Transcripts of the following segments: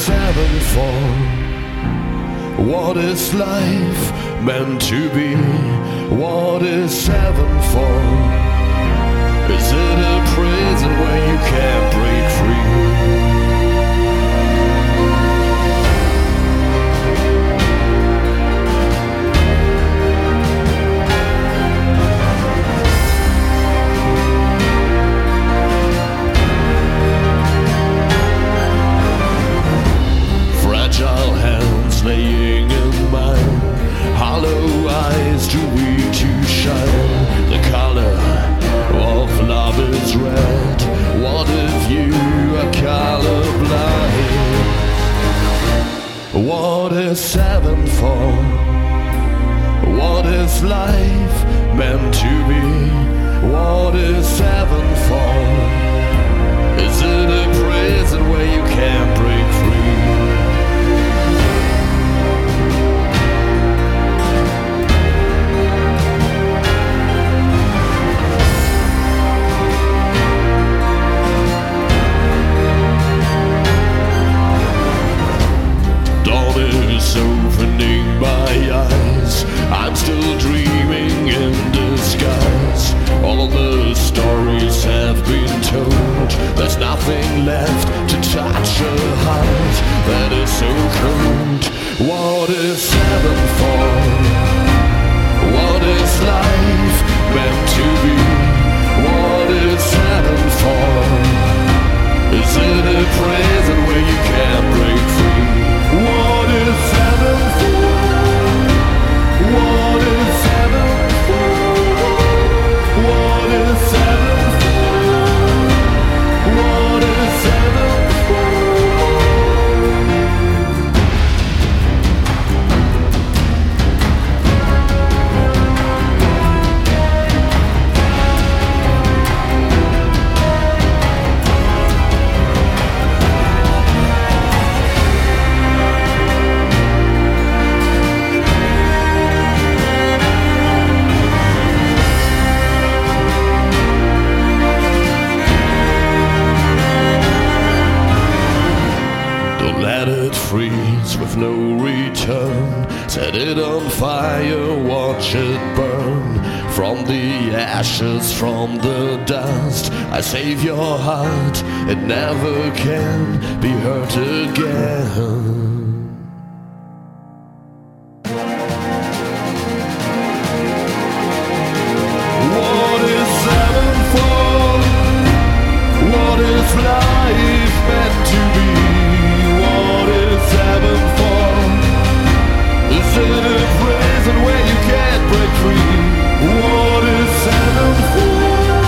seven for? What is life meant to be? What is seven for? Is it a prison where you can't break free? Fragile hands laying in mine, hollow eyes too weak to shine. The color of love is red. What if you are colorblind? What is seven for? What is life meant to be? What is seven for? Is it a prison where you can't break free? Opening my eyes, I'm still dreaming in disguise. All the stories have been told. There's nothing left to touch a heart that is so cold. What is seven for? What is life meant to be? What is seven for? Is it a prison where you can't break free? What is seven for? What is seven for? What is seven for? What is seven freeze with no return. Set it on fire, watch it burn. From the ashes, from the dust, I save your heart, it never can be hurt again. What is seven for? What is life meant to be? What is seven for? Is it a prison where you can't break free? What is seven for?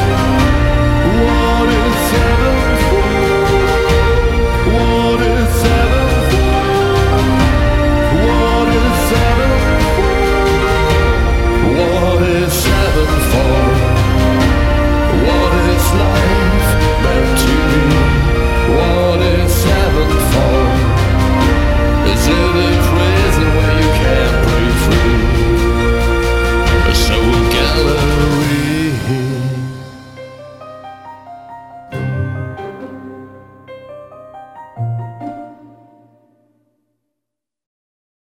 What is seven for? What is seven for? What is seven for? What is seven for? What is life meant to be? What is seven for? Is it a prison where you can't break free? A soul gallery.